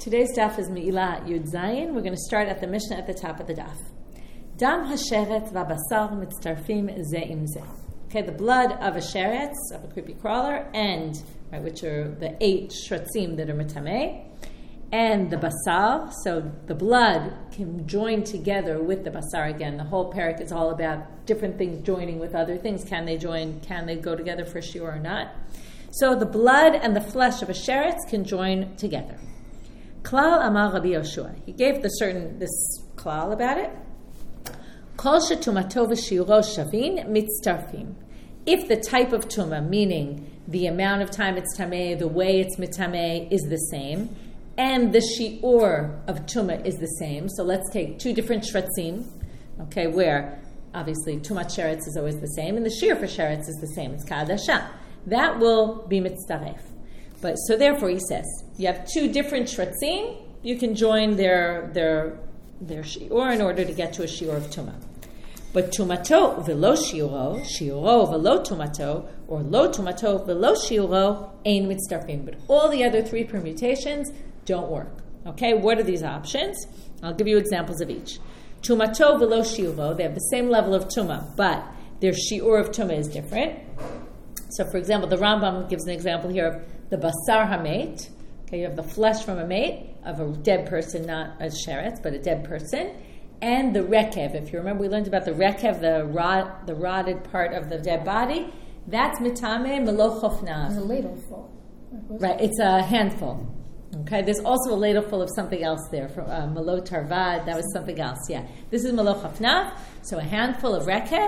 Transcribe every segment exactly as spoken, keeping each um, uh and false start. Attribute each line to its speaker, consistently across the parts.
Speaker 1: Today's daf is Me'ilah Yud Zayin. We're going to start at the Mishnah at the top of the daf. Dam hasheret v'abasar mitztarfim ze im ze. Okay, the blood of a sheretz, of a creepy crawler, and right, which are the eight shratzim that are metameh, and the basar. So the blood can join together with the basar. Again, the whole parak is all about different things joining with other things. Can they join? Can they go together for shiur or not? So the blood and the flesh of a sheretz can join together. Klal Amar Rabbi Yoshua. He gave the certain this klal about it. Kol shetumato v'shiuro shavin mitztarfim. If the type of tuma, meaning the amount of time it's tameh, the way it's mitameh, is the same, and the shiur of tuma is the same. So let's take two different shratzim, okay, where obviously tumat sheretz is always the same, and the shiur for sheretz is the same. It's ka'adasha. That will be mitztaref. But so therefore, he says, you have two different shratzim, you can join their their their shiur in order to get to a shiur of tumah. But tumato velo shiuro, shiuro velo tumato, or lo tumato velo shiuro, ein mitztarfim. But all the other three permutations don't work. Okay, what are these options? I'll give you examples of each. Tumato velo shiuro, they have the same level of tumah, but their shiur of tumah is different. So, for example, the Rambam gives an example here of the basar hamet. Okay, you have the flesh from a mate of a dead person, not a sheretz, but a dead person, and the rekev. If you remember, we learned about the rekev, the rot, the rotted part of the dead body. That's mitame melo chofnav.
Speaker 2: It's a ladle full.
Speaker 1: Right, it's a handful. Okay, there's also a ladle full of something else there, from uh, melo tarvad. That was something else. Yeah, this is melo chofnav. So a handful of rekev.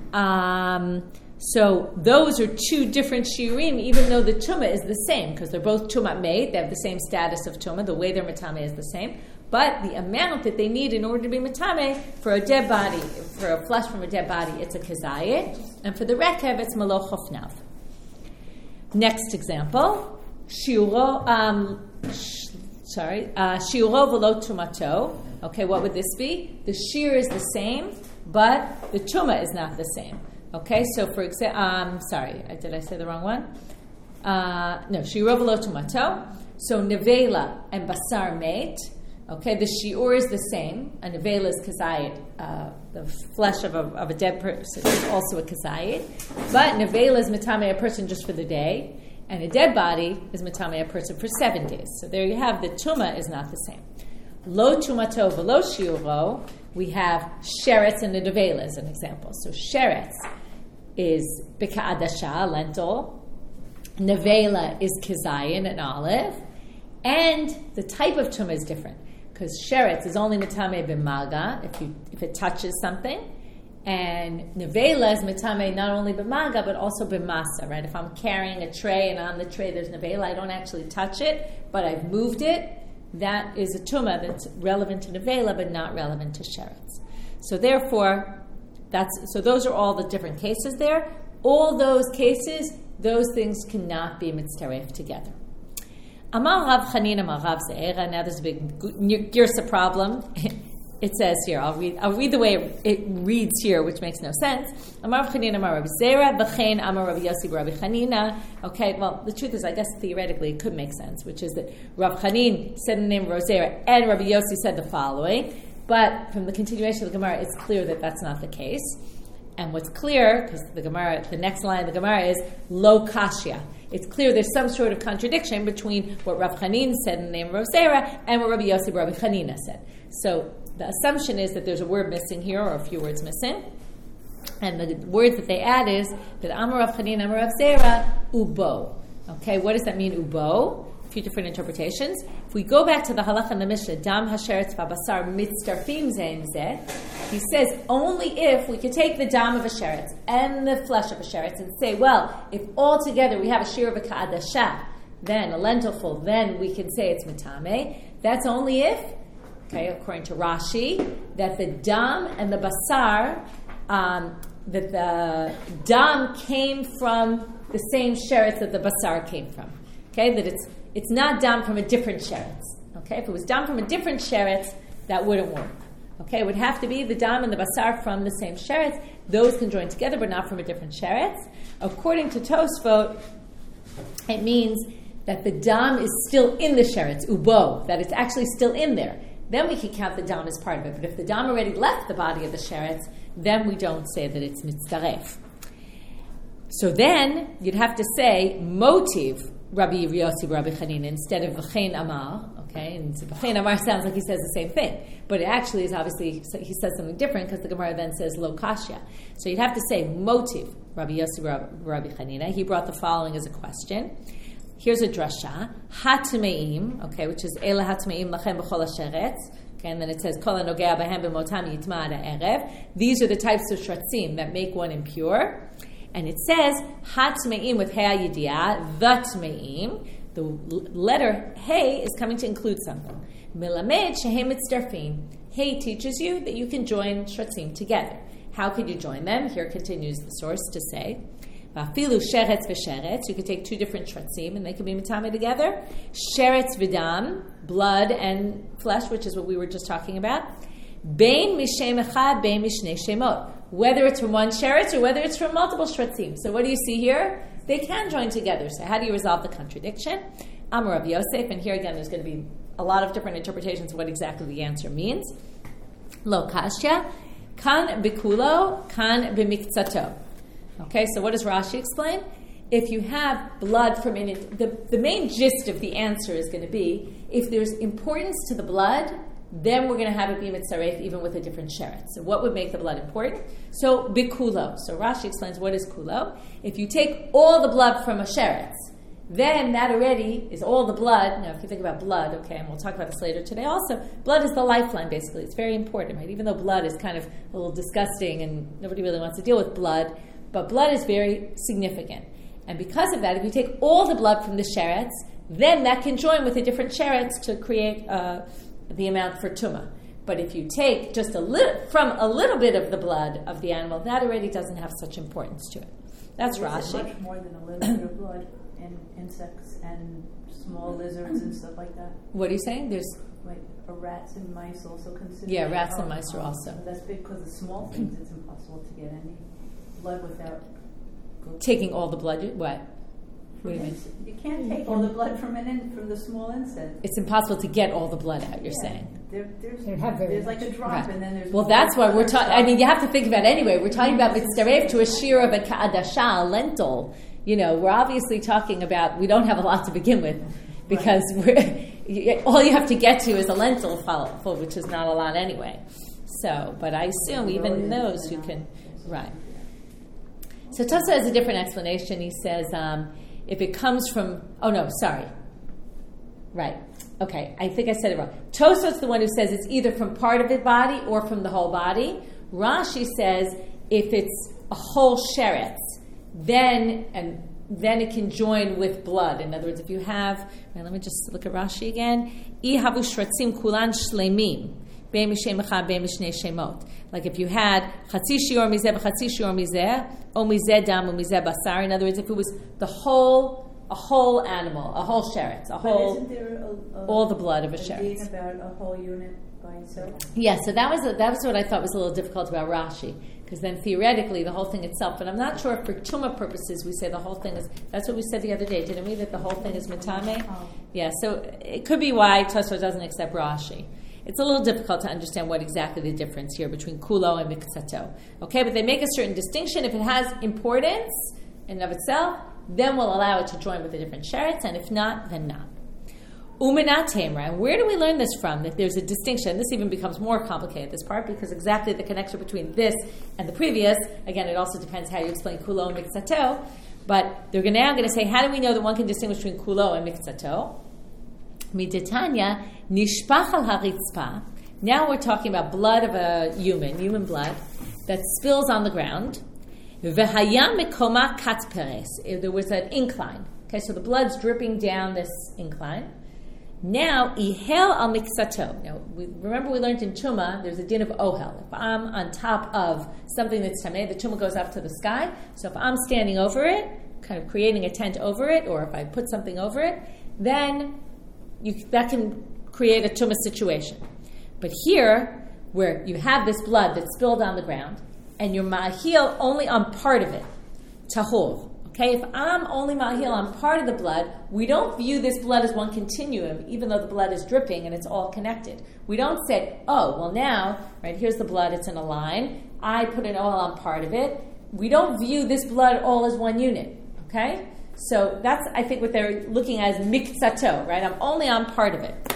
Speaker 1: Um, So those are two different shiurim, even though the tumah is the same, because they're both tumah made. They have the same status of tumah. The way they're metameh is the same. But the amount that they need in order to be metameh, for a dead body, for a flesh from a dead body, it's a kazayit. And for the rekev, it's melo chofnav. Next example, shiuro, um, sh- sorry, uh, shiuro velo tumato. Okay, what would this be? The shiur is the same, but the tumah is not the same. Okay, so for example, um, sorry, did I say the wrong one? Uh, no, shiur velo tumato. So nevela and basar mate. Okay, the shiur is the same. A nevela is kazayit. Uh, the flesh of a, of a dead person is also a kazayit. But nevela is metameh a person just for the day, and a dead body is metameh a person for seven days. So there you have the tumah is not the same. Lo tumato velo shiuro. We have sheretz and the nevela as an example. So sheretz is b'ka'adasha, lentil. Nevela is kizayin, an olive. And the type of tumah is different, because sheretz is only metameh b'maga, if you if it touches something. And nevela is metameh not only b'maga, but also b'masa, right? If I'm carrying a tray and on the tray there's nevela, I don't actually touch it, but I've moved it. That is a tumah that's relevant to nevela, but not relevant to sheretz. So therefore, That's, so those are all the different cases there. All those cases, those things cannot be mitztaref together. Amar Rav Chanina, Amar Rav Ze'era. Now there's a big girsa problem. It says here, I'll read I'll read the way it, it reads here, which makes no sense. Amar Rav Chanina, Amar Rav Ze'era, V'chein Amar Rav Yossi Rabbi Chanina. Okay, well, the truth is, I guess theoretically it could make sense, which is that Rav Chanin said the name of Rav Ze'era, and Rabbi Yossi said the following. But from the continuation of the Gemara, it's clear that that's not the case. And what's clear, because the Gemara, the next line of the Gemara is lo kashya. It's clear there's some sort of contradiction between what Rav Chanin said in the name of Rav Ze'era and what Rabbi Yossi Rabbi Chanina said. So the assumption is that there's a word missing here, or a few words missing. And the word that they add is that Amar Rav Chanin, Amar Rav Ze'era, ubo. Okay, what does that mean, ubo? Few different interpretations. If we go back to the halacha in the Mishnah, dam hasheretz v'abasar mitztarfim zein zeh, he says only if we could take the dam of a sheretz and the flesh of a sheretz and say, well, if all together we have a shiur of a ka'adasha, then a lentilful, then we can say it's mitameh. That's only if, okay, according to Rashi, that the dam and the basar, um, that the dam came from the same sheretz that the basar came from. Okay, that it's It's not dam from a different sheretz. Okay, if it was dam from a different sheretz, that wouldn't work. Okay, it would have to be the dam and the basar from the same sheretz. Those can join together, but not from a different sheretz. According to Tosfot, it means that the dam is still in the sheretz, ubo, that it's actually still in there, then we can count the dam as part of it. But if the dam already left the body of the sheretz, then we don't say that it's mitzaref. So then you'd have to say motiv Rabbi Yossi Rabbi Chanina instead of v'chein amar. Okay, and so v'chein amar sounds like he says the same thing, but it actually is obviously he says something different because the Gemara then says lo kashya. So you'd have to say motiv Rabbi Yossi Rabbi Chanina. He brought the following as a question. Here's a drasha hatmeim, okay, which is ela hatmeim lachem b'chol hasheretz. Okay, and then it says kol hanogea b'hem b'motam yitma ad ha'erev. These are the types of shratzim that make one impure. And it says, ha-tme'im with hei yidiyah, the tme'im. The letter hey is coming to include something. Milamed shehem mitzdarfin. Hey teaches you that you can join shratzim together. How could you join them? Here continues the source to say, v'afilu sheretz v'sheretz. You could take two different shratzim and they could be mitame together. Sheretz v'dam, blood and flesh, which is what we were just talking about. Bein mishem echad, bein mishnei shemot. Whether it's from one sheretz or whether it's from multiple shratzim. So what do you see here? They can join together. So how do you resolve the contradiction? Amar Rav Yosef, and here again there's going to be a lot of different interpretations of what exactly the answer means. Lo kashya, kan bikulo, kan b'miktzato. Okay, so what does Rashi explain? If you have blood from in it, the, the main gist of the answer is going to be, if there's importance to the blood, then we're going to have it be mitzaref even with a different sheretz. So what would make the blood important? So bikulo. So Rashi explains what is kulo. If you take all the blood from a sheretz, then that already is all the blood. Now if you think about blood, okay, and we'll talk about this later today also, blood is the lifeline basically. It's very important, right? Even though blood is kind of a little disgusting and nobody really wants to deal with blood, but blood is very significant. And because of that, if you take all the blood from the sheretz, then that can join with a different sheretz to create uh, the amount for tumah. But if you take just a little from a little bit of the blood of the animal, that already doesn't have such importance to it. That's Rashi.
Speaker 2: Much more than a little bit of blood in insects and small lizards and stuff like that.
Speaker 1: What are you saying? There's
Speaker 2: like uh, rats and mice also considered.
Speaker 1: Yeah, rats and mice are also.
Speaker 2: That's because of small things. It's impossible to get any blood without
Speaker 1: taking all the blood. What? What do you mean?
Speaker 2: You can't take all the blood from an in, from the small insect.
Speaker 1: It's impossible to get all the blood out. You're yeah. saying
Speaker 2: there, there's, there's like a drop, right. and then there's
Speaker 1: well. That's why we're talking. I mean, you have to think about it anyway. We're talking about mitzaref to a shear of a ka'adasha, a lentil. You know, we're obviously talking about. We don't have a lot to begin with because right. we're, all you have to get to is a lentil full, which is not a lot anyway. So, but I assume even those you can, right. So Tosa has a different explanation. He says. Um, If it comes from, oh no, sorry. Right. Okay, I think I said it wrong. Tosaf's the one who says it's either from part of the body or from the whole body. Rashi says if it's a whole sheretz, then and then it can join with blood. In other words, if you have, right, let me just look at Rashi again. Ihavu shratzim kulan shleimim. Like if you had chatzi shior mizeh b'chatzi shior mizeh, o mizeh dam, o mizeh basar. In other words, if it was the whole, a whole animal, a whole sheretz, a whole,
Speaker 2: isn't there a, a,
Speaker 1: all the blood of a,
Speaker 2: a
Speaker 1: sheretz.
Speaker 2: About a whole unit by itself.
Speaker 1: Yeah, so that was a, that was what I thought was a little difficult about Rashi, because then theoretically the whole thing itself. But I'm not sure if for tumah purposes we say the whole thing is. That's what we said the other day, didn't we? That the whole thing is mitame.
Speaker 2: Oh.
Speaker 1: Yeah, so it could be why Tosfos doesn't accept Rashi. It's a little difficult to understand what exactly the difference here between kulo and miksato. Okay, but they make a certain distinction. If it has importance in and of itself, then we'll allow it to join with a different sheretz, and if not, then not. Umenat temra. And where do we learn this from? That there's a distinction. This even becomes more complicated, this part, because exactly the connection between this and the previous, again, it also depends how you explain kulo and miksato, but they're now going to say, how do we know that one can distinguish between kulo and miksato? Midetanya nishpach al haritzpa. Now we're talking about blood of a human, human blood, that spills on the ground. V'haya mikoma katperes. There was an incline. Okay, so the blood's dripping down this incline. Now, ihel al miksato. Now, we, remember we learned in Tumah, there's a din of ohel. If I'm on top of something that's tameh, the Tumah goes up to the sky. So if I'm standing over it, kind of creating a tent over it, or if I put something over it, then you, that can create a tumah situation. But here, where you have this blood that's spilled on the ground, and you're ma'ahil only on part of it, tahor, Okay, if I'm only ma'ahil on part of the blood, we don't view this blood as one continuum, even though the blood is dripping and it's all connected. We don't say, oh, well now, right, here's the blood, it's in a line. I put an oil on part of it. We don't view this blood all as one unit, okay? So that's, I think, what they're looking at as mikzato, right? I'm only on part of it.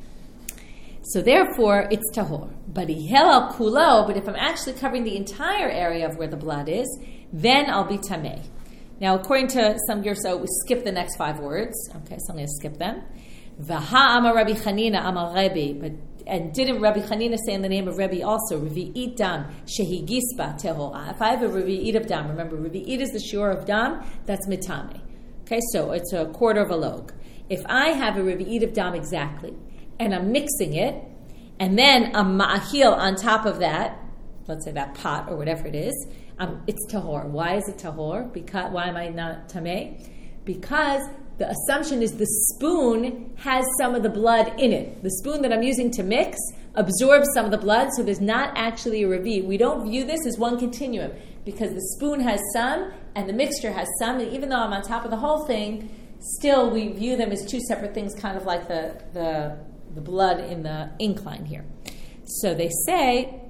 Speaker 1: So therefore, it's tahor. But ihel al kulo, but if I'm actually covering the entire area of where the blood is, then I'll be tameh. Now, according to some Gerso, we skip the next five words. Okay, so I'm going to skip them. Vaha amar Rabbi Chanina amar Rebbe, but and didn't Rabbi Chanina say in the name of Rebbe also, Revi'it dam shehi gispa tehora? If I have a Revi'it of dam, remember Revi'it is the shiur of dam, that's mitame. Okay, so it's a quarter of a log. If I have a Revi'it of dam exactly, and I'm mixing it, and then a ma'ahil on top of that, let's say that pot or whatever it is, um, it's tahor. Why is it tahor? Because why am I not tameh? Because the assumption is the spoon has some of the blood in it. The spoon that I'm using to mix absorbs some of the blood, so there's not actually a revi. We don't view this as one continuum because the spoon has some and the mixture has some, and even though I'm on top of the whole thing, still we view them as two separate things, kind of like the the, the blood in the incline here. So they say,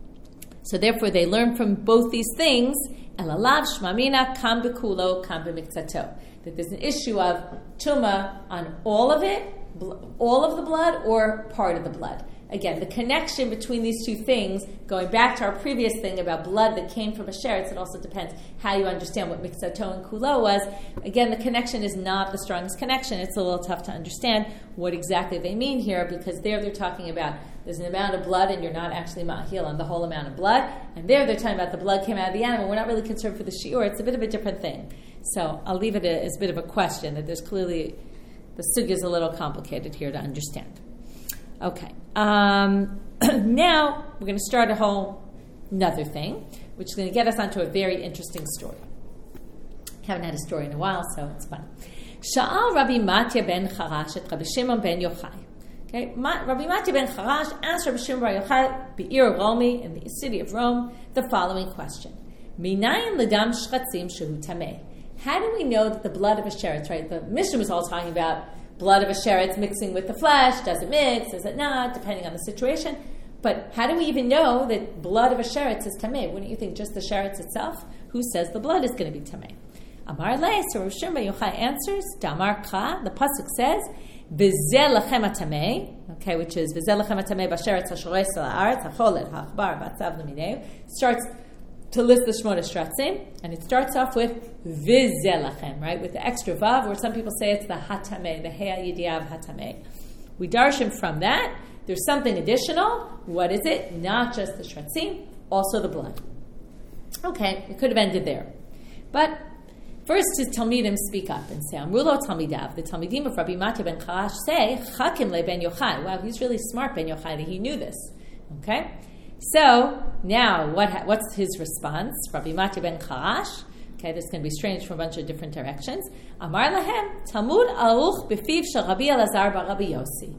Speaker 1: so therefore they learn from both these things, elalav shmamina kam bekulo kam b'mikzato, that there's an issue of tuma on all of it, all of the blood, or part of the blood. Again, the connection between these two things, going back to our previous thing about blood that came from a sheretz, it also depends how you understand what mikzato and kulo was. Again, the connection is not the strongest connection. It's a little tough to understand what exactly they mean here, because there they're talking about there's an amount of blood and you're not actually ma'ahil on the whole amount of blood. And there they're talking about the blood came out of the animal. We're not really concerned for the shiur. It's a bit of a different thing. So I'll leave it as a bit of a question, that there's clearly, the sugya is a little complicated here to understand. Okay. Um, now we're going to start a whole another thing, which is going to get us onto a very interesting story. Haven't had a story in a while, so it's fun. Sha'al Rabbi Matya ben Charash et Rabbi Shimon ben Yochai. Okay, Rabbi Matya ben Charash asked Rabbi Shimon ben Yochai, Be'ir Romi, in the city of Rome, the following question: Minayin ledam shchatzim shehu tameh. How do we know that the blood of a sheretz, right? The Mishnah was all talking about blood of a sheretz mixing with the flesh. Does it mix? Does it not? Depending on the situation. But how do we even know that blood of a sheretz is tameh? Wouldn't you think just the sheretz itself? Who says the blood is going to be tameh? Amar le, so Rav Shimon ben Yochai answers, Damar ka, the pasuk says, V'zeh lachem hatameh, okay, which is V'zeh lachem hatameh b'sheretz hashores ha'aretz ha'cholet ha'achbar b'atzav l'mineu, starts to list the Shmona Shratzim, and it starts off with V'zeh lachem, right, with the extra vav, or some people say it's the hatameh, the hei yidiav hatameh. We darshan from that. There's something additional. What is it? Not just the Shratzim, also the blood. Okay, it could have ended there. But first, his Talmidim speak up and say, Amrulo Talmidav, the Talmidim of Rabbi Matya ben Charash say, Chakim le ben Yochai. Wow, he's really smart, ben Yochai, that he knew this. Okay? So, now, what what's his response? Rabbi Matya ben Charash. Okay, this is going to be strange from a bunch of different directions. Amar lahem, Talmud aruch b'fiv shel Rabbi Elazar bar Rabbi Yossi.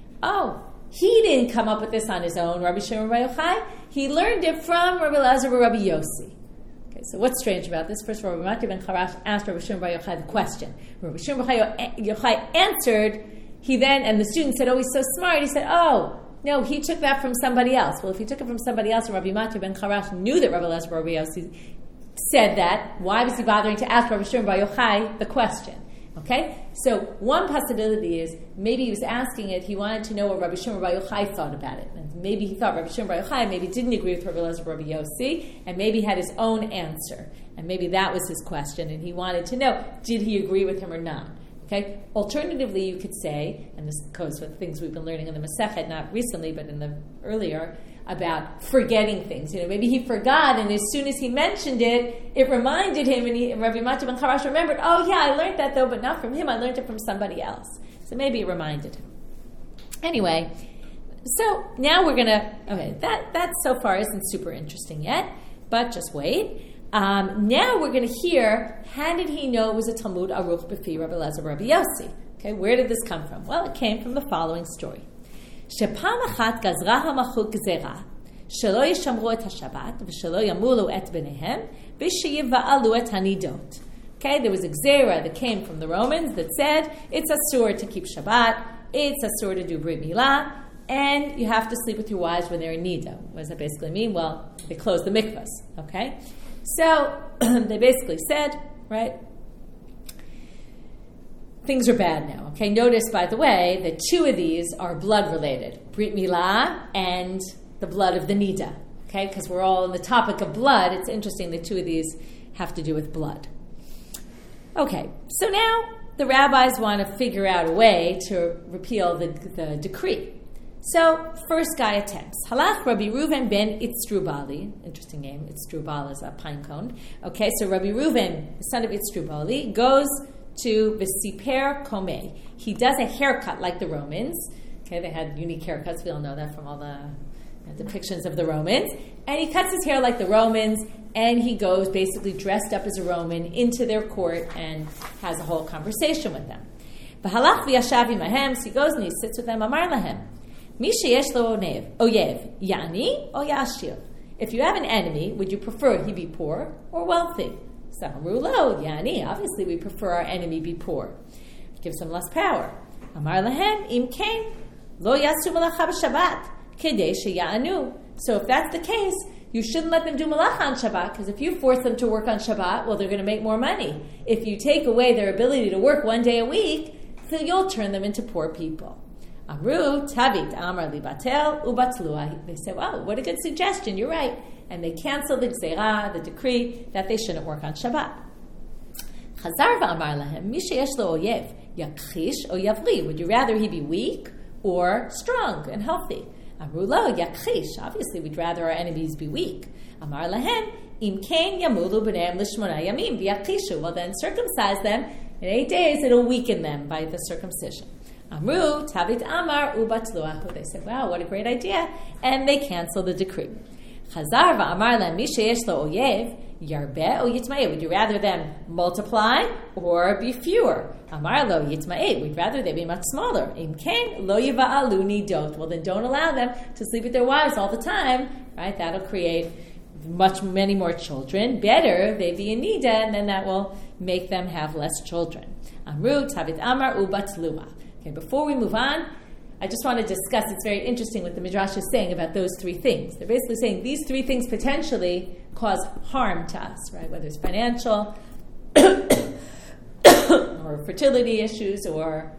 Speaker 1: Oh, he didn't come up with this on his own, Rabbi Shimon bar Yochai. He learned it from Rabbi Elazar bar Rabbi Yossi. Okay, so what's strange about this? First of all, Rabbi Matya ben Charash asked Rabbi Shimon bar Yochai the question. Rabbi Shimon bar Yochai answered. He then, and the student said, "Oh, he's so smart." He said, "Oh, no, he took that from somebody else." Well, if he took it from somebody else, and Rabbi Matya ben Charash knew that Rabbi Elazar bar Rabbi Yossi said that, why was he bothering to ask Rabbi Shimon bar Yochai the question? Okay, so one possibility is maybe he was asking it, he wanted to know what Rabbi Shimon bar Yochai thought about it. And maybe he thought Rabbi Shimon bar Yochai maybe didn't agree with Rabbi Elazar bar Rabbi Yossi, and maybe had his own answer. And maybe that was his question, and he wanted to know, did he agree with him or not? Okay. Alternatively, you could say, and this goes with things we've been learning in the Masechet, not recently, but in the earlier, about forgetting things. You know, maybe he forgot, and as soon as he mentioned it, it reminded him, and, he, and Rabbi Matya ben Charash remembered, oh yeah, I learned that though, but not from him, I learned it from somebody else. So maybe it reminded him. Anyway, so now we're going to, okay, that, that so far isn't super interesting yet, but just wait. Um, now we're going to hear, how did he know it was a Talmud Aruch B'fi Rabbi Elazar Rabbi Yossi? Okay, where did this come from? Well, it came from the following story. Shepam achat gazra hamachut gezerah, shelo yishamru et hashabat, v'shelo yamulu et b'nehem, v'sheyiva'alu et hanidot. Okay, there was a gzeira that came from the Romans that said it's asur to keep Shabbat, it's asur to do Brit Milah, and you have to sleep with your wives when they're in nida. What does that basically mean? Well, they close the mikvahs, okay? So, they basically said, right, things are bad now, okay? Notice, by the way, that two of these are blood-related, Brit Milah and the blood of the nida, okay? Because we're all on the topic of blood, it's interesting that two of these have to do with blood. Okay, so now the rabbis want to figure out a way to repeal the, the decree. So, first guy attempts. Halach Rabbi Reuven ben Itzrubali. Interesting name. Itzrubal is a pine cone. Okay, so Rabbi Reuven, the son of Itzrubali, goes to V'siper Komeh. He does a haircut like the Romans. Okay, they had unique haircuts. We all know that from all the you know, depictions of the Romans. And he cuts his hair like the Romans, and he goes basically dressed up as a Roman into their court and has a whole conversation with them. V'halach v'yashav imahem. So he goes and he sits with them. Amar lahem. Mi sheyesh lo oyev, yani o yashir. If you have an enemy, would you prefer he be poor or wealthy? So amru lo, yani. Obviously, we prefer our enemy be poor. It gives him less power. Amar lahem im kain lo yasu malacha b'Shabbat kedei sheyanu. So if that's the case, you shouldn't let them do malacha on Shabbat, because if you force them to work on Shabbat, well, they're going to make more money. If you take away their ability to work one day a week, then you'll turn them into poor people. Amru tavit amar libatel ubatlua. They say, wow, what a good suggestion, you're right. And they cancel the gzeira, the decree, that they shouldn't work on Shabbat. Chazar v'amar lahem, mi sheyesh lo oyev, yakchish o yavli. Would you rather he be weak or strong and healthy? Amru lo, yakchish. Obviously, we'd rather our enemies be weak. Amar lahem, im kain yamulu b'neim l'shmona yamim v'yakchishu. Well, then circumcise them. In eight days, it'll weaken them by the circumcision. Amru, Tavit Amar, Ubatluahu. They said, wow, what a great idea. And they cancel the decree. Chazar va'amar la mi sheyesh lo oyev, yarbe o yitma'eh. Would you rather them multiply or be fewer? Amar lo yitma'eh. We'd rather they be much smaller. Im kain lo yiva'alu nidot. Well, then don't allow them to sleep with their wives all the time. Right? That'll create much, many more children. Better they be in nida, and then that will make them have less children. Amru, Tavit Amar, Ubatlua. Okay, before we move on, I just want to discuss, it's very interesting what the Midrash is saying about those three things. They're basically saying these three things potentially cause harm to us, right? Whether it's financial or fertility issues or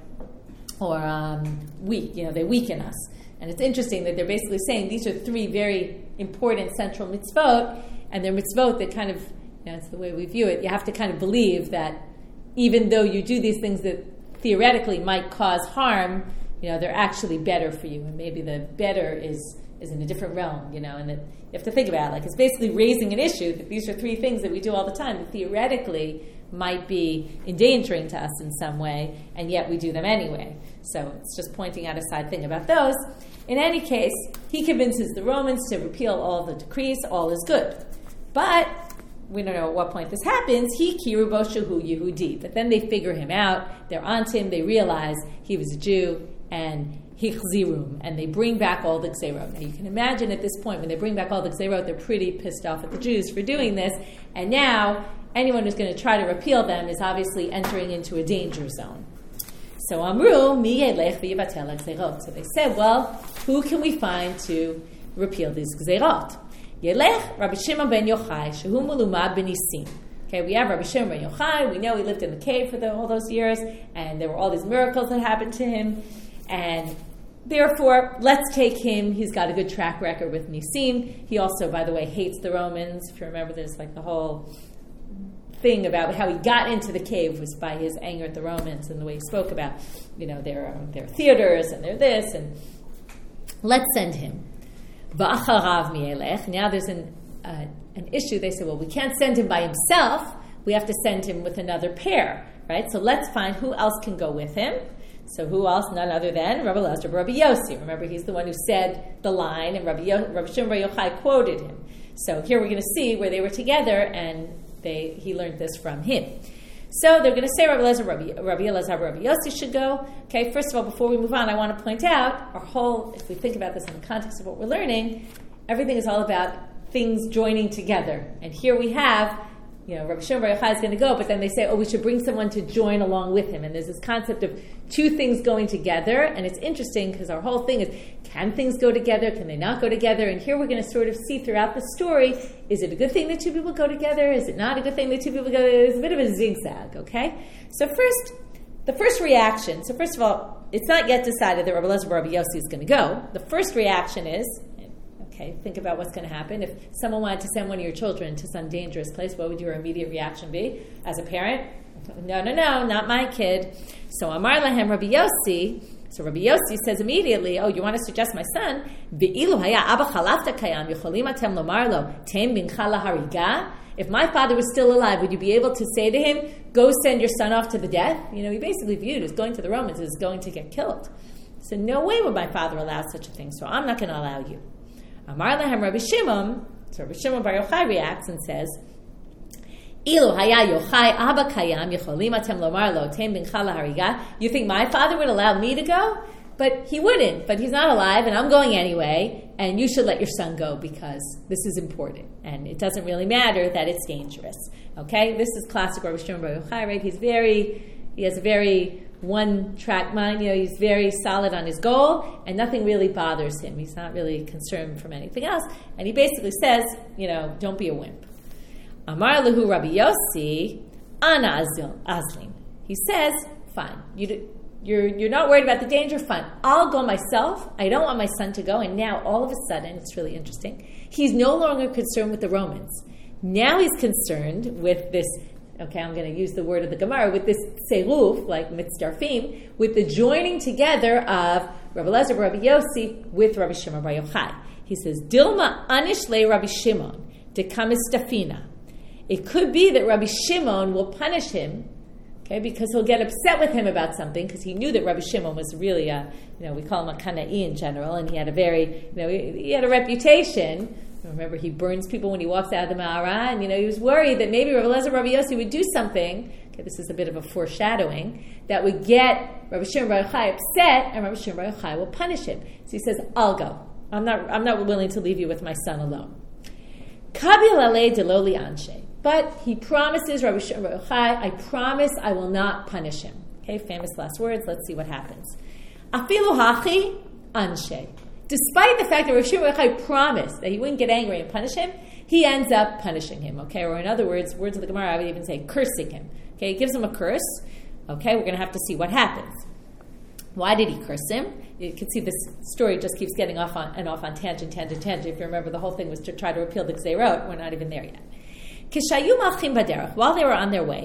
Speaker 1: or um, weak, you know, they weaken us. And it's interesting that they're basically saying these are three very important central mitzvot, and they're mitzvot that kind of, you know, it's the way we view it, you have to kind of believe that even though you do these things that theoretically might cause harm, you know, they're actually better for you, and maybe the better is is in a different realm, you know, and that you have to think about it. Like, it's basically raising an issue that these are three things that we do all the time that theoretically might be endangering to us in some way, and yet we do them anyway. So it's just pointing out a side thing about those. In any case, he convinces the Romans to repeal all the decrees, all is good. But we don't know at what point this happens. He kirubo shehu Yehudi, but then they figure him out. They're onto him. They realize he was a Jew, and hichzirum, and they bring back all the gzeirot. Now you can imagine at this point when they bring back all the gzeirot, they're pretty pissed off at the Jews for doing this. And now anyone who's going to try to repeal them is obviously entering into a danger zone. So amru mi yelech v'yivatel gzeirot. So they said, well, who can we find to repeal these gzeirot? Yelech Rabbi Shimon ben Yochai, shehu mulumad b'nisim. Okay, we have Rabbi Shimon ben Yochai. We know he lived in the cave for the, all those years, and there were all these miracles that happened to him. And therefore, let's take him. He's got a good track record with Nisim. He also, by the way, hates the Romans. If you remember, there's like the whole thing about how he got into the cave was by his anger at the Romans and the way he spoke about, you know, their um, their theaters and their this. And let's send him. V'acharav mi'elech. Now there's an uh, an issue. They say, well, we can't send him by himself. We have to send him with another pair, right? So let's find who else can go with him. So who else? None other than Rabbi Elazar, Rabbi Yossi. Remember, he's the one who said the line, and Rabbi, Yo- Rabbi Shimon Bar Yochai quoted him. So here we're going to see where they were together, and they he learned this from him. So they're going to say Rabbi Elazar, Rabbi, Rabbi Elazar, Rabbi Yossi should go. Okay, first of all, before we move on, I want to point out our whole, if we think about this in the context of what we're learning, everything is all about things joining together. And here we have, you know, Rabbi Shimon Bar Yochai is going to go, but then they say, oh, we should bring someone to join along with him. And there's this concept of two things going together, and it's interesting because our whole thing is, can things go together? Can they not go together? And here we're going to sort of see throughout the story, is it a good thing that two people go together? Is it not a good thing that two people go together? It's a bit of a zigzag, okay? So first, the first reaction, so first of all, it's not yet decided that Rabbi Elazar Bar Rabbi Yossi is going to go. The first reaction is, okay, think about what's going to happen. If someone wanted to send one of your children to some dangerous place, what would your immediate reaction be as a parent? No, no, no, not my kid. So Amar Lahem Rabbi Yossi, so Rabbi Yossi says immediately, oh, you want to suggest my son? If my father was still alive, would you be able to say to him, go send your son off to the death? You know, he basically viewed as going to the Romans as going to get killed. So no way would my father allow such a thing, so I'm not going to allow you. Amar Lahem Rabbi Shimon, so Rabbi Shimon Bar Yochai reacts and says, Ilu haya Yochai Abba Kayam Yecholim Atem Lomar Lo Tem Bincha Lahariga. You think my father would allow me to go? But he wouldn't. But he's not alive, and I'm going anyway. And you should let your son go because this is important, and it doesn't really matter that it's dangerous. Okay, this is classic Rabbi Shimon Bar Yochai. Right? He's very, he has a very one-track mind. You know, he's very solid on his goal, and nothing really bothers him. He's not really concerned from anything else. And he basically says, you know, don't be a wimp. Amar Lahu Rabbi Yossi, Ana Azlin. He says, fine, you, you're, you're not worried about the danger, fine. I'll go myself. I don't want my son to go. And now, all of a sudden, it's really interesting, he's no longer concerned with the Romans. Now he's concerned with this, okay, I'm going to use the word of the Gemara, with this seruf, like mitzdarfim, with the joining together of Rabbi Elazar Rabbi Yossi with Rabbi Shimon Bar Yochai. He says, Dilma anish le Rabbi Shimon, dekam istafina. It could be that Rabbi Shimon will punish him, okay, because he'll get upset with him about something, because he knew that Rabbi Shimon was really a, you know, we call him a Kana'i in general, and he had a very, you know, he, he had a reputation. Remember, he burns people when he walks out of the Ma'ara, and, you know, he was worried that maybe Rabbi Elazar Rabbi Yossi would do something, okay, this is a bit of a foreshadowing, that would get Rabbi Shimon Bar Yochai upset, and Rabbi Shimon Bar Yochai will punish him. So he says, I'll go. I'm not, I'm not willing to leave you with my son alone. Kabil alei de lo li anshe. But he promises, Rabbi Shimon Bar Yochai, I promise I will not punish him. Okay, famous last words. Let's see what happens. Afilu hachi anshe. Despite the fact that Rabbi Shimon Bar Yochai promised that he wouldn't get angry and punish him, he ends up punishing him. Okay, or in other words, words of the Gemara, I would even say cursing him. Okay, he gives him a curse. Okay, we're going to have to see what happens. Why did he curse him? You can see this story just keeps getting off on and off on tangent, tangent, tangent. If you remember, the whole thing was to try to repeal the Gzeirot. We're not even there yet. While they were on their way,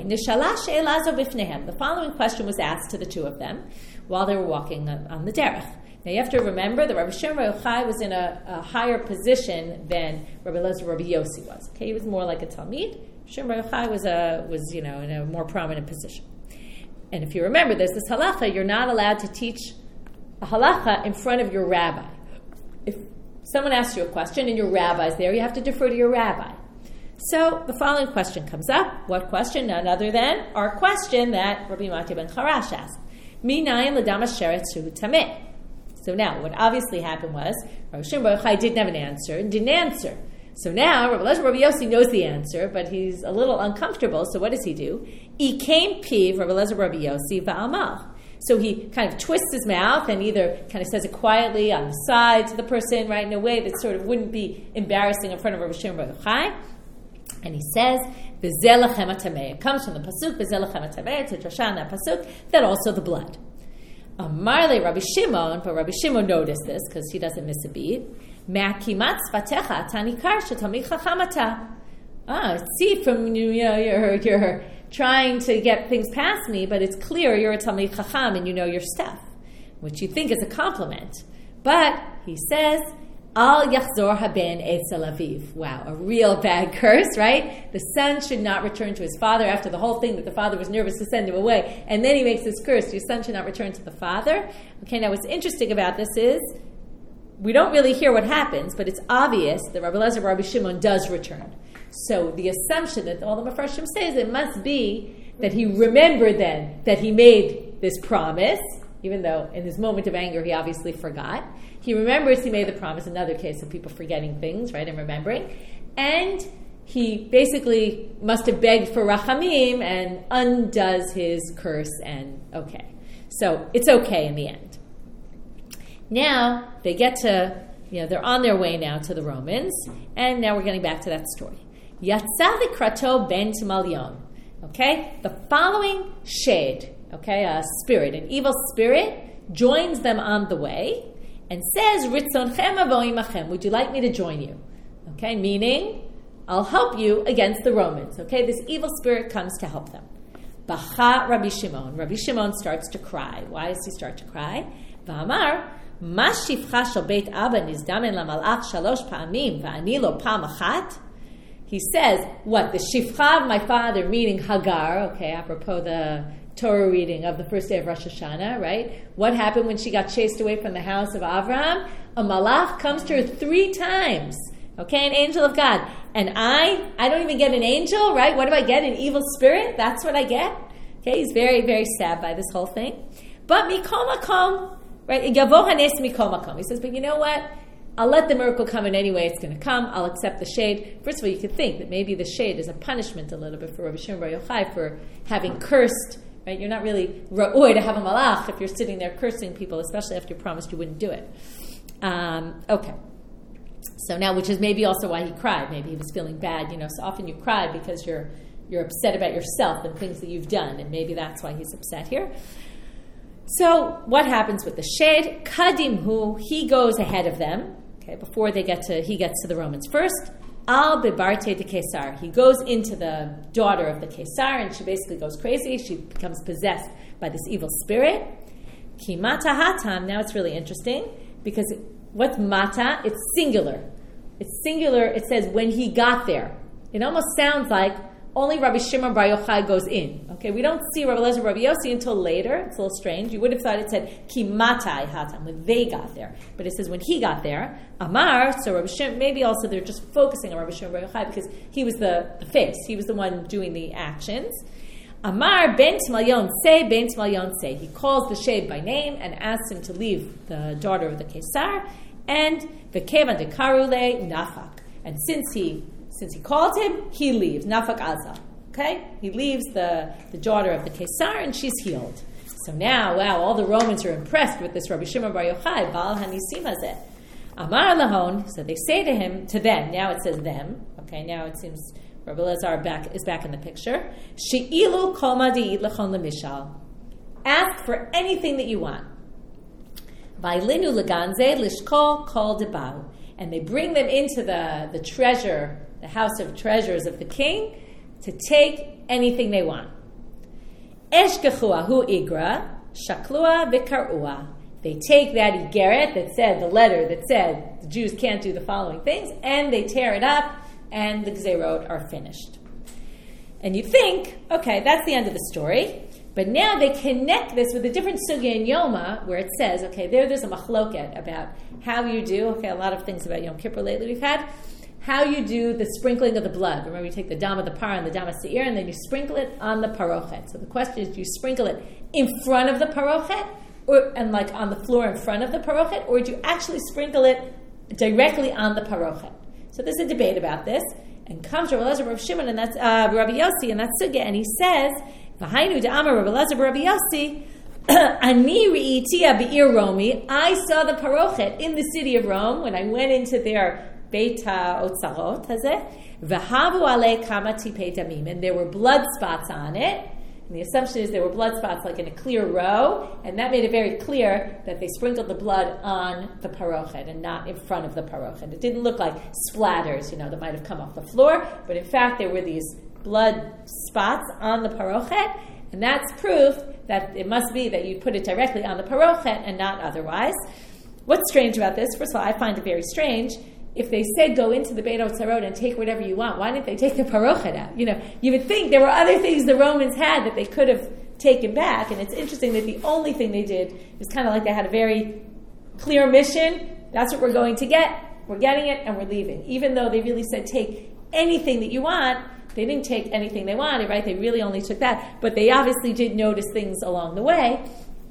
Speaker 1: the following question was asked to the two of them while they were walking on, on the derech. Now you have to remember that Rabbi Shimon Bar Yochai was in a, a higher position than Rabbi Elazar Rabbi Yossi was. Okay, he was more like a Talmid. Shimon Bar Yochai was a was you know in a more prominent position. And if you remember, there's this halacha: you're not allowed to teach a halacha in front of your rabbi. If someone asks you a question and your rabbi's there, you have to defer to your rabbi. So the following question comes up. What question? None other than our question that Rabbi Mati ben Charash asked. Minayin l'dam asheret shu tameh. So now, what obviously happened was, Rabbi Shimon Bar Yochai didn't have an answer and didn't answer. So now, Rabbi Elazar Rabbi Yossi knows the answer, but he's a little uncomfortable, so what does he do? He came piv Rabbi Elazar Rabbi Yossi va'amal. So he kind of twists his mouth and either kind of says it quietly on the side to the person, right, in a way that sort of wouldn't be embarrassing in front of Rabbi Shimon Bar Yochai. And he says, V'zeh lachem hatameh. It comes from the pasuk, V'zeh lachem hatameh. It's a drasha in that pasuk, that also the blood. Amarle Rabbi Shimon, but Rabbi Shimon noticed this because he doesn't miss a beat. Ma'kimat tzvatecha tanikar shetamid chachamata. Ah, see from you know you're you're trying to get things past me, but it's clear you're a Talmid Chacham and you know your stuff, which you think is a compliment. But he says, Al yachzor haben etzel aviv. Wow, a real bad curse, right? The son should not return to his father after the whole thing that the father was nervous to send him away. And then he makes this curse, your son should not return to the father. Okay, now what's interesting about this is, we don't really hear what happens, but it's obvious that Rabbi Elazar Rabbi Shimon does return. So the assumption that all the Mefarshim say is it must be that he remembered then that he made this promise, even though in his moment of anger he obviously forgot. He remembers he made the promise, another case of people forgetting things, right, and remembering. And he basically must have begged for rachamim and undoes his curse, and okay. So it's okay in the end. Now they get to, you know, they're on their way now to the Romans, and now we're getting back to that story. Yatsa v'krato ben Timalyon. Okay? The following shade, okay, a spirit, an evil spirit, joins them on the way and says, Ritzonchem avo imachem, would you like me to join you? Okay, meaning, I'll help you against the Romans. Okay, this evil spirit comes to help them. Bacha Rabbi Shimon. Rabbi Shimon starts to cry. Why does he start to cry? V'amar, ma shifcha shel beit Abba nizdamen lamalach shalosh pa'amim va'ani lo pa'am achat. He says, what, the shifcha of my father, meaning Hagar, okay, apropos the Torah reading of the first day of Rosh Hashanah, right? What happened when she got chased away from the house of Avraham? A malach comes to her three times. Okay, an angel of God. And I, I don't even get an angel, right? What do I get? An evil spirit? That's what I get? Okay, he's very, very sad by this whole thing. But mikol makom, right? Yavo hanes mikol makom. He says, but you know what? I'll let the miracle come in any way it's going to come. I'll accept the shade. First of all, you could think that maybe the shade is a punishment a little bit for Rabbi Shimon Bar Yochai for having cursed, right? You're not really ra'oi to have a malach if you're sitting there cursing people, especially after you promised you wouldn't do it. Um, okay. So now, which is maybe also why he cried. Maybe he was feeling bad. You know, so often you cry because you're you're upset about yourself and things that you've done, and maybe that's why he's upset here. So what happens with the shade? Kadim hu, he goes ahead of them. Okay, before they get to, he gets to the Romans first. Al bebarte de Kesar. He goes into the daughter of the Kesar, and she basically goes crazy. She becomes possessed by this evil spirit. Ki mata hatam. Now it's really interesting because it, what's mata? It's singular. It's singular. It says when he got there. It almost sounds like only Rabbi Shimon Bar Yochai goes in. Okay, we don't see Rabbi Elazar Rabbi Yossi until later. It's a little strange. You would have thought it said ki matai hatam, when they got there. But it says when he got there. Amar, so Rabbi Shimon, maybe also they're just focusing on Rabbi Shimon Bar Yochai because he was the, the face. He was the one doing the actions. Amar ben Timalyon say, ben Timalyon say. He calls the shade by name and asks him to leave the daughter of the Kesar. And v'kevan dekarule nafak. And since he since he called him, he leaves. Nafak Azah. Okay? He leaves the, the daughter of the Kesar and she's healed. So now, wow, all the Romans are impressed with this Rabbi Shimon Bar Yochai. Baal hanisim hazeh. Amar lahon. So they say to him, to them. Now it says them. Okay, now it seems Rabbi Elazar back, is back in the picture. She'ilu kol ma di'id lechon lemishal. Ask for anything that you want. Vailinu leganze lishkol kol debau. And they bring them into the, the treasure, the house of treasures of the king, to take anything they want. Eshkechua hu igra, shaklua v'kar'ua. They take that igeret that said, the letter that said the Jews can't do the following things, and they tear it up, and the gzerot are finished. And you think, okay, that's the end of the story. But now they connect this with a different sugya in Yoma, where it says, okay, there, there's a machloket about how you do, okay, a lot of things about Yom Kippur lately we've had, how you do the sprinkling of the blood. Remember, you take the dam of the par and the dam of seir, and then you sprinkle it on the parochet. So the question is, do you sprinkle it in front of the parochet, or and like on the floor in front of the parochet, or do you actually sprinkle it directly on the parochet? So there's a debate about this. And comes Rabbi Elazar Rabbi Shimon, and that's uh, Rabbi Yossi, and that's sugya, and he says, V'hainu de'amar Rabbi Elazar Rabbi Yossi, Ani ri'itia be'ir Romi. I saw the parochet in the city of Rome when I went into their Beit HaOtzarot hazeh. V'havu alei kama tipei damim, and there were blood spots on it. And the assumption is there were blood spots like in a clear row, and that made it very clear that they sprinkled the blood on the parochet and not in front of the parochet. It didn't look like splatters, you know, that might have come off the floor, but in fact there were these blood spots on the parochet, and that's proof that it must be that you put it directly on the parochet and not otherwise. What's strange about this? First of all, I find it very strange. If they said go into the Beit HaOtzarot and take whatever you want, why didn't they take the parochet out? You know, you would think there were other things the Romans had that they could have taken back, and it's interesting that the only thing they did was kind of like they had a very clear mission. That's what we're going to get. We're getting it, and we're leaving. Even though they really said take anything that you want, they didn't take anything they wanted, right? They really only took that. But they obviously did notice things along the way,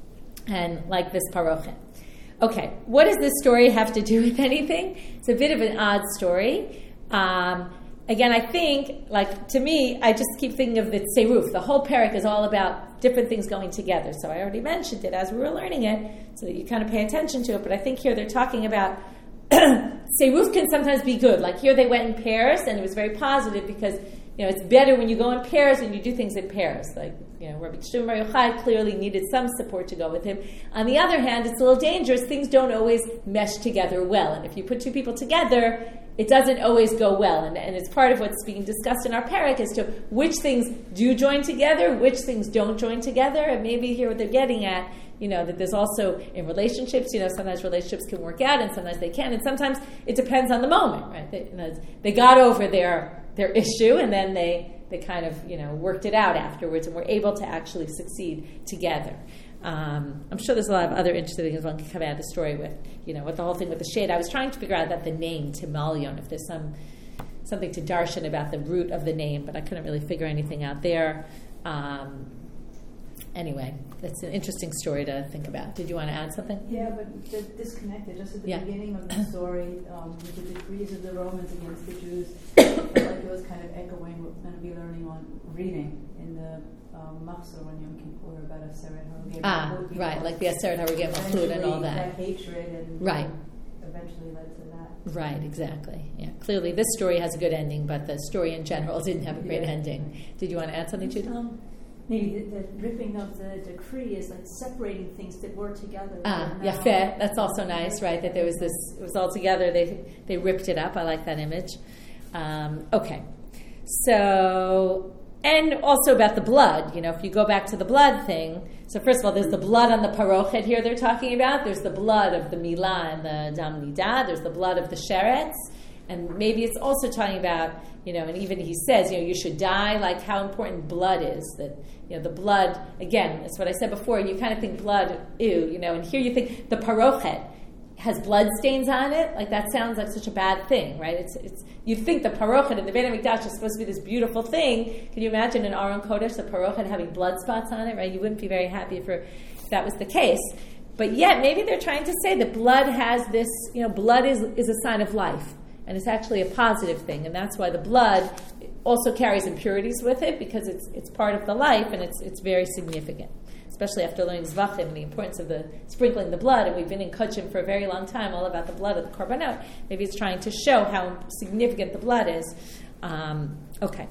Speaker 1: and like this parochet. Okay, what does this story have to do with anything? It's a bit of an odd story. Um, again, I think, like, to me, I just keep thinking of the Tseruf. The whole parak is all about different things going together. So I already mentioned it as we were learning it, so that you kind of pay attention to it. But I think here they're talking about Tseruf can sometimes be good. Like here they went in pairs, and it was very positive because, you know, it's better when you go in pairs and you do things in pairs. Like, you know, Rabbi Shimon Bar Yochai clearly needed some support to go with him. On the other hand, it's a little dangerous. Things don't always mesh together well. And if you put two people together, it doesn't always go well. And, and it's part of what's being discussed in our parak as to which things do join together, which things don't join together. And maybe here what they're getting at, you know, that there's also in relationships, you know, sometimes relationships can work out and sometimes they can't. And sometimes it depends on the moment, right? They, you know, they got over their their issue and then they, they kind of, you know, worked it out afterwards and were able to actually succeed together. Um, I'm sure there's a lot of other interesting things one can come out of the story with, you know, with the whole thing with the shade. I was trying to figure out that the name Timalion, if there's some something to darshan about the root of the name, but I couldn't really figure anything out there. Um, anyway, that's an interesting story to think about. Did you want to add something?
Speaker 2: Yeah, but the disconnected, just at the
Speaker 1: yeah.
Speaker 2: beginning of the story, um, with the decrees of the Romans against the Jews, I felt like it was kind of echoing what we're going to be learning on reading in the um, Machzor on Yom Kippur about Aseret HaRogim.
Speaker 1: Ah, right, like the Aseret HaRogim Malchut and all that.
Speaker 2: That hatred and
Speaker 1: right.
Speaker 2: eventually led to that.
Speaker 1: Right, exactly. Yeah, clearly this story has a good ending, but the story in general didn't have a great
Speaker 2: yeah.
Speaker 1: ending. Did you want to add something, Judah?
Speaker 3: Um, maybe the, the ripping of the decree is like separating things that were together.
Speaker 1: Ah, yafeh. That's also nice, right? That there was this, it was all together. They they ripped it up. I like that image. Um, okay, so and also about the blood. You know, if you go back to the blood thing. So first of all, there's the blood on the parochet here. They're talking about. There's the blood of the milah and the dam nidah. There's the blood of the sheretz. And maybe it's also talking about, you know, and even he says, you know, you should die, like how important blood is. That, you know, the blood, again, that's what I said before, you kind of think blood, ew, you know, and here you think the parochet has blood stains on it. Like that sounds like such a bad thing, right? It's it's you think the parochet in the Beit HaMikdash is supposed to be this beautiful thing. Can you imagine an Aron Kodesh, the parochet having blood spots on it, right? You wouldn't be very happy if, if that was the case. But yet, maybe they're trying to say that blood has this, you know, blood is is a sign of life. And it's actually a positive thing, and that's why the blood also carries impurities with it, because it's it's part of the life, and it's it's very significant, especially after learning Zvachim and the importance of the sprinkling the blood. And we've been in Kachim for a very long time, all about the blood of the Korbanot. Maybe it's trying to show how significant the blood is. Um, okay,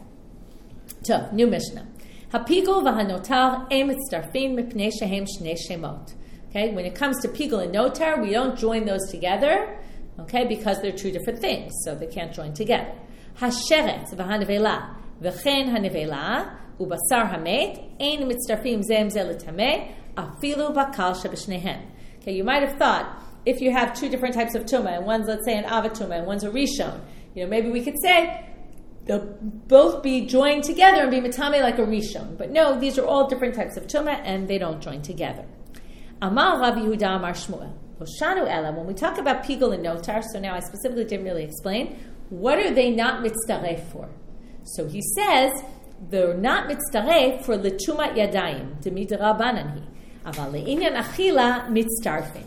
Speaker 1: so new Mishnah. Hapigul v'hanotar em mitztarfin mipnei shehem shnei shemot. Okay, when it comes to pigul and notar, we don't join those together. Okay, because they're two different things, so they can't join together. Hasheret v'hanevela v'chen hanevela ubasar hamet ein mitztarfim zem ze l'tameh afilu bakal sheb'shnehem. Okay, you might have thought if you have two different types of tumah, and one's, let's say, an avatuma, and one's a rishon, you know, maybe we could say they'll both be joined together and be mitame like a rishon. But no, these are all different types of tumah, and they don't join together. Amar Rav Yehuda Amar Shmuel. When we talk about pigul and notar, so now I specifically didn't really explain, what are they not mitztaref for? So he says, they're not mitztaref for letumat yadayim, demidra bananhi, aval le'inyan achila mitztarfin.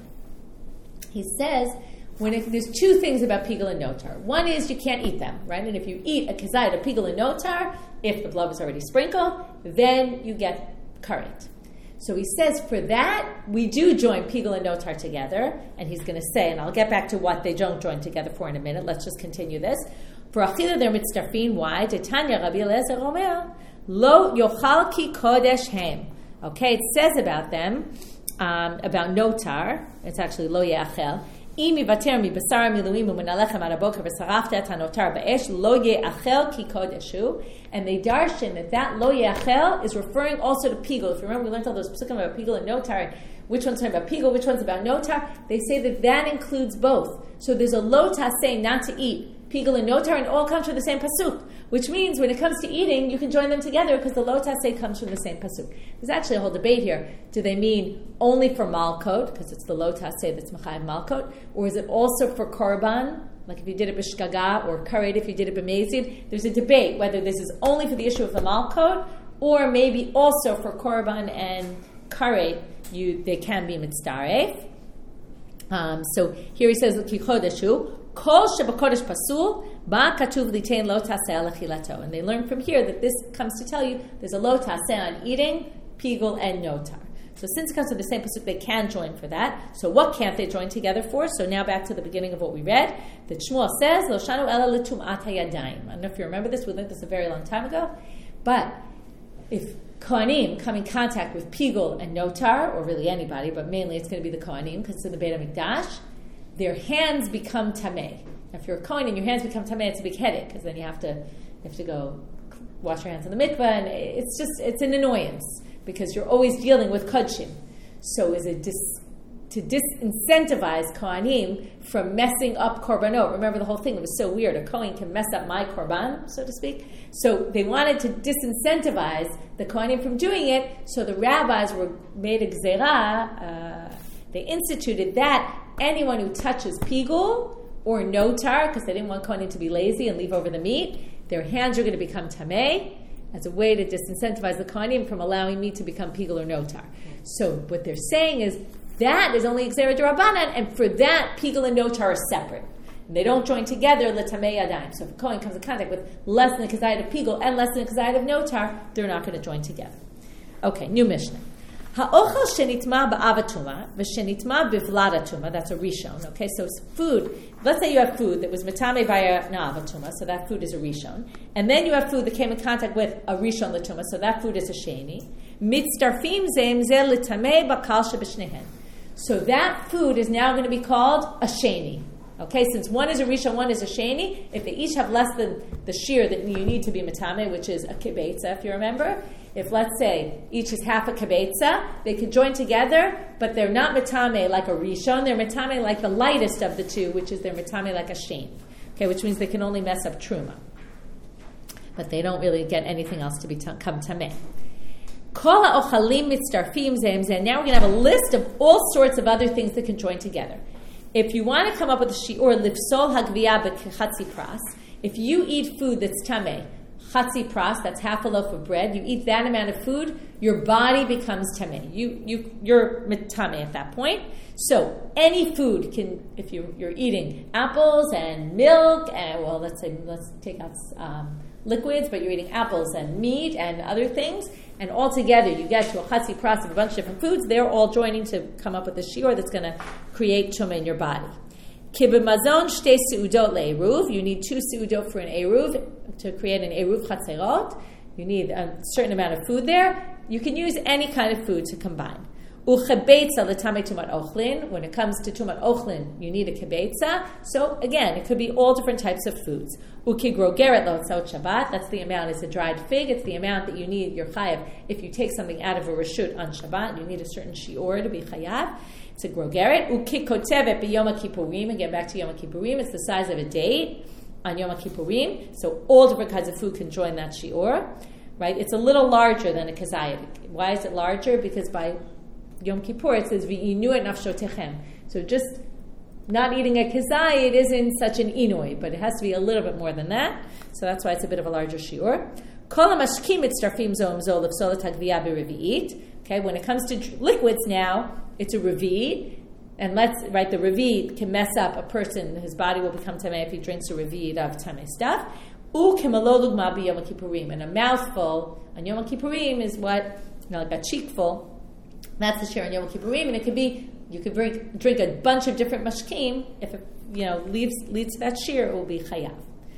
Speaker 1: He says, when it, there's two things about pigul and notar. One is you can't eat them, right? And if you eat a kazayit of pigul and notar, if the blood was already sprinkled, then you get karet. So he says, for that, we do join pigul and notar together. And he's going to say, and I'll get back to what they don't join together for in a minute. Let's just continue this. For achila, they're mitztarfin. Why? Detanya Rabbi Eliezer Omer, lo yochal ki kodesh hem. Okay, it says about them, um, about notar, it's actually lo ye'achel, im yivater mi basar miluim u'menalechem ad haboker v'sarafta et hanotar ba'esh lo ye'achel ki kodeshu. And they darshan that that lo ye'achel is referring also to pigul. If you remember, we learned all those psukim about pigul and notar. Which one's talking about pigul, which one's about notar? They say that that includes both. So there's a lo taseh not to eat pigul and notar, and all comes from the same pasuk. Which means when it comes to eating, you can join them together because the lo taseh comes from the same pasuk. There's actually a whole debate here. Do they mean only for malkot, because it's the lo taseh that's mechayev malkot, or is it also for korban? Like if you did it b'shgaga, or karet if you did it b'mezid. There's a debate whether this is only for the issue of the malkot, or maybe also for korban and karet, you they can be mitzdaref. Um, so here he says, "Ki chodeshu kol shebakodesh pasul Ba katuv litain lo taseh al achilato. And they learn from here that this comes to tell you there's a lo taseh on eating, pigul, and notar. So since it comes to the same pasuk, they can join for that. So what can't they join together for? So now back to the beginning of what we read. That Shmuel says, Lo shanu ela l'tum'at hayadayim. I don't know if you remember this. We learned this a very long time ago. But if Kohanim come in contact with pigul and notar, or really anybody, but mainly it's going to be the Kohanim because it's in the Beit HaMikdash, their hands become tameh. If you're a Kohen and your hands become tameh, it's a big headache because then you have to you have to go wash your hands in the mikveh, and it's just it's an annoyance because you're always dealing with kodshim. So is it dis, to disincentivize Kohanim from messing up korbanot? Remember the whole thing, it was so weird. A Kohen can mess up my korban, so to speak. So they wanted to disincentivize the Kohanim from doing it, so the rabbis were made a gzerah, uh, they instituted that anyone who touches pigul or notar, because they didn't want Kohanim to be lazy and leave over the meat, their hands are going to become tameh, as a way to disincentivize the Kohanim from allowing meat to become pigul or notar. So what they're saying is that is only Gzera D'Rabbanan, and for that, pigul and notar are separate. And they don't join together, l'tamei yadayim. So if a Kohen comes in contact with less than a kazayit of pigul and less than a kazayit of notar, they're not going to join together. Okay, new Mishnah. Ha'ochel shenitma ba'avatuma v'shenitma bivladatuma. That's a rishon. Okay, so it's food. Let's say you have food that was metame via na'avatuma, so that food is a rishon. And then you have food that came in contact with a rishon l'tuma, so that food is a sheni. Mitzdarfim zeim zeh l'tamei bakal sheb'shnehen. So that food is now going to be called a sheni. Okay, since one is a rishon, one is a sheni, if they each have less than the shear that you need to be metame, which is a kibetza, if you remember, if let's say each is half a kibetza, they can join together, but they're not metame like a rishon, they're metame like the lightest of the two, which is they're metame like a sheni. Okay, which means they can only mess up truma, but they don't really get anything else to become tameh. Kol ha'ochalim mitzdarfim zeh zeh. Now we're going to have a list of all sorts of other things that can join together. If you want to come up with a shi'ur lifsol hagviyah b'chatzi pras, if you eat food that's tameh, chatzi pras, that's half a loaf of bread, you eat that amount of food, your body becomes tameh. You, you, you're tameh at that point. So any food can, if you, you're eating apples and milk, and well, let's say, let's take out um, liquids, but you're eating apples and meat and other things, and all together you get to a chatzi pras of a bunch of different foods, they're all joining to come up with a shiur that's going to create tumah in your body. Kibimazon shte seudot le'eruv. You need two seudot for an eruv to create an eruv chatzerot. You need a certain amount of food there. You can use any kind of food to combine. Uchebetza l'tamei tumat ochlin. When it comes to tumat ochlin, you need a kebetza. So again, it could be all different types of foods. Ukigrogeret lotzot Shabbat. That's the amount. It's a dried fig. It's the amount that you need. You're chayav. If you take something out of a reshut on Shabbat, you need a certain shiur to be chayav. It's a grogeret. Ukikotevet b'Yom Kippurim. Again, back to Yom Kippurim. It's the size of a date on Yom Kippurim. So all different kinds of food can join that shiur. Right? It's a little larger than a kazayit. Why is it larger? Because by Yom Kippur it says v'inu et nafshotechem. So just not eating a kazayit isn't such an inui, but it has to be a little bit more than that. So that's why it's a bit of a larger shiur. Kol hamashkim mitzdarfim zom zol l'fsolat hagviyah b'revi'it. Okay, when it comes to liquids now, it's a revi'it. And let's, right, the revi'it can mess up a person, his body will become tameh if he drinks a revi'it of tameh stuff. U kemalo lugma b'Yom Kippurim. And a mouthful on Yom Kippurim is what, you know, like a cheekful. That's the share on Yom Kippurim, and it could be, you could drink, drink a bunch of different mashkim. If it, you know, leads, leads to that shir, it will be chayav.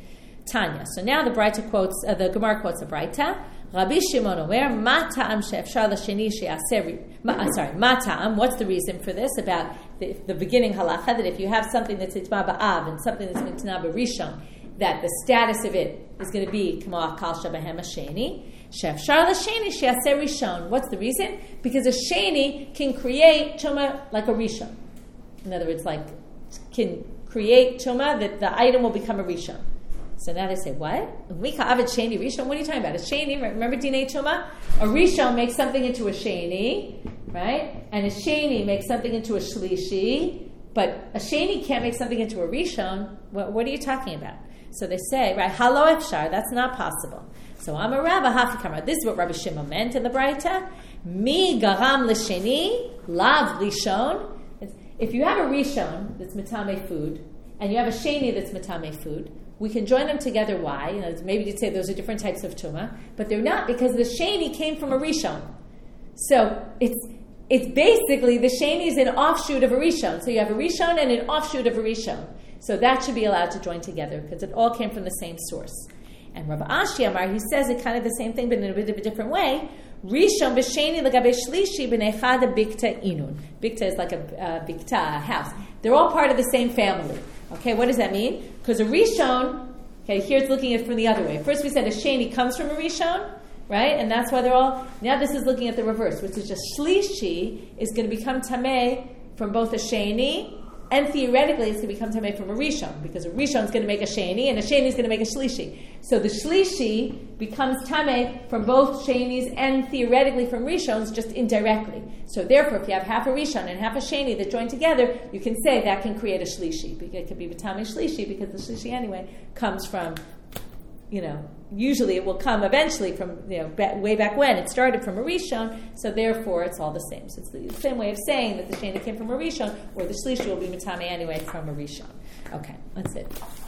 Speaker 1: Tanya. So now the Braita quotes, uh, the Gemara quotes a Braita. Rabbi Shimon omer, ma ta'am she'efshar l'sheni she'aser, sorry, ma ta'am, what's the reason for this? About the, the beginning halacha, that if you have something that's itma ba'av and something that's itma b'rishon, that the status of it is going to be k'mo akal shabahem hasheni. She'efshar l'sheni she'aser rishon. What's the reason? Because a sheni can create tumah like a rishon. In other words, like, can create tumah that the item will become a rishon. So now they say, what? Mika avid sheni rishon? What are you talking about? A sheni, remember dinei tumah? A rishon makes something into a sheni, right? And a sheni makes something into a shlishi, but a sheni can't make something into a rishon. What, what are you talking about? So they say, right, halo efshar, that's not possible. So I'm a rabbi, hafikamar. This is what Rabbi Shimon meant in the Braita. Mi garam l'sheni, lav lishon. If you have a rishon that's mitame food, and you have a sheni that's matame food, we can join them together. Why? You know, maybe you'd say those are different types of tuma, but they're not, because the sheni came from a rishon. So it's it's basically the sheni is an offshoot of a rishon. So you have a rishon and an offshoot of a rishon. So that should be allowed to join together because it all came from the same source. And Rav Ashi Amar, he says it kind of the same thing, but in a bit of a different way. Rishon b'sheni l'gabe shlishi b'nechad bikta inun. Bikta is like a uh, bikta, a house. They're all part of the same family. Okay, what does that mean? Because a rishon, okay, here it's looking at it from the other way. First we said a sheni comes from a rishon, right? And that's why they're all, now this is looking at the reverse, which is just shlishi is going to become tameh from both a sheni, and theoretically it's going to become tameh from a rishon, because a rishon is going to make a sheni, and a sheni is going to make a shlishi. So the shlishi becomes tameh from both shenis and theoretically from rishons, just indirectly. So therefore, if you have half a rishon and half a sheni that join together, you can say that can create a shlishi. It could be tameh shlishi, because the shlishi anyway comes from, you know, usually it will come eventually from, you know, ba- way back when. It started from a rishon, so therefore it's all the same. So it's the same way of saying that the sheni came from a rishon, or the shlishi will be matame anyway from a rishon. Okay, that's it.